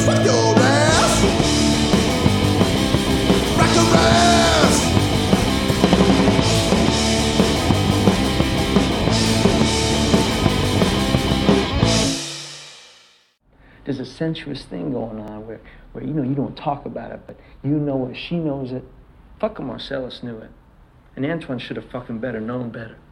Rock your ass. Rock your ass. There's a sensuous thing going on where you don't talk about it, but you know it, she knows it. Fucking Marcellus knew it. And Antoine should have fucking better known better.